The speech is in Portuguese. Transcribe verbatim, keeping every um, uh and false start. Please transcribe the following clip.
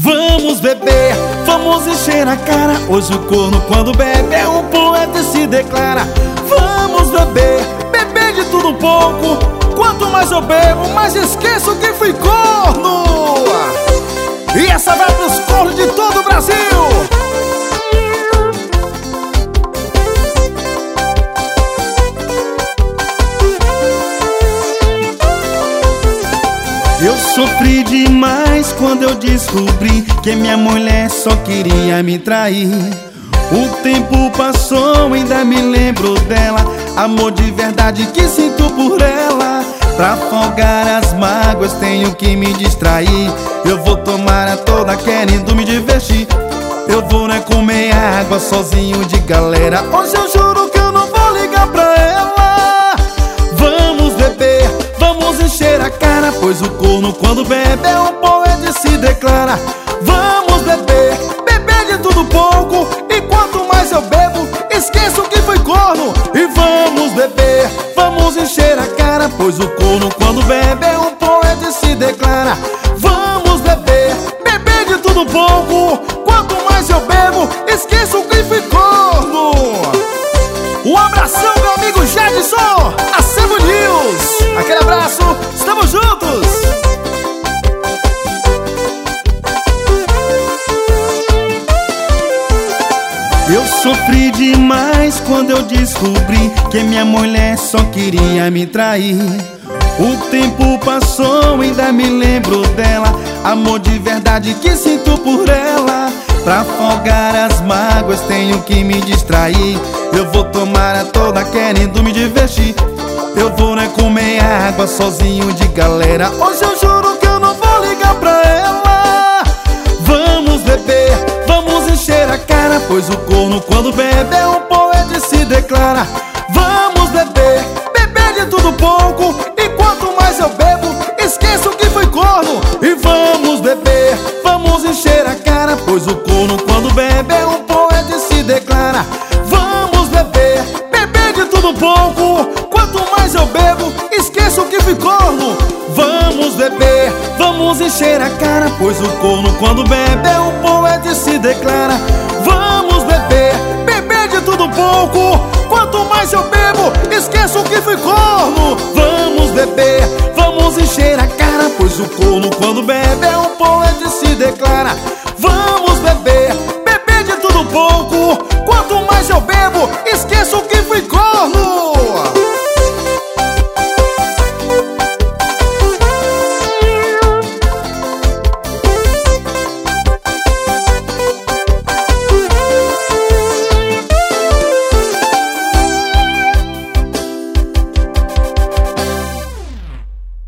Vamos beber, vamos encher a cara. Hoje o corno quando bebe é um poeta e se declara. Vamos beber, beber de tudo um pouco. Quanto mais eu bebo, mais esqueço que fui corno. E essa vai pros cornos de todo o Brasil. Eu sofri demais quando eu descobri que minha mulher só queria me trair. O tempo passou, ainda me lembro dela. Amor de verdade que sinto por ela. Pra afogar as mágoas tenho que me distrair. Eu vou tomar a toda querendo me divertir. Eu vou né comer água sozinho de galera. Hoje eu juro que eu não vou ligar pra ela. Vamos beber, vamos encher a cara. Pois o corno quando bebe é um poeta e se declara. Vamos beber, beber de tudo pouco. E quanto mais eu bebo, esqueço que fui corno. E vamos beber, vamos encher a cara. Pois o corno quando bebe é um poeta e se declara. Vamos beber, beber de tudo pouco. Quanto mais eu bebo, esqueço que fui corno. Um abração, meu amigo Jadson, Acebo News. Aquele abraço, estamos juntos. Eu sofri demais quando eu descobri que minha mulher só queria me trair. O tempo passou, ainda me lembro dela. Amor de verdade que sinto por ela. Pra afogar as mágoas tenho que me distrair. Eu vou tomar a toda querendo me divertir. Eu vou né comer água sozinho de galera. Hoje eu juro que eu não vou ligar pra ela. Vamos beber, vamos encher a cara. Pois o corno quando bebe é um poeta e se declara. Vamos beber, beber de tudo pouco. E quanto mais eu bebo, esqueço que fui corno. E vamos beber, vamos encher a cara. Pois o corno quando bebe é um poeta e se declara. Vamos beber, beber de tudo pouco. Quanto mais eu bebo, esqueço que fui corno. Vamos beber, vamos encher a cara. Pois o corno quando bebe é um poeta e se declara. Vamos beber, beber de tudo pouco. Quanto mais eu bebo, esqueço que fui corno.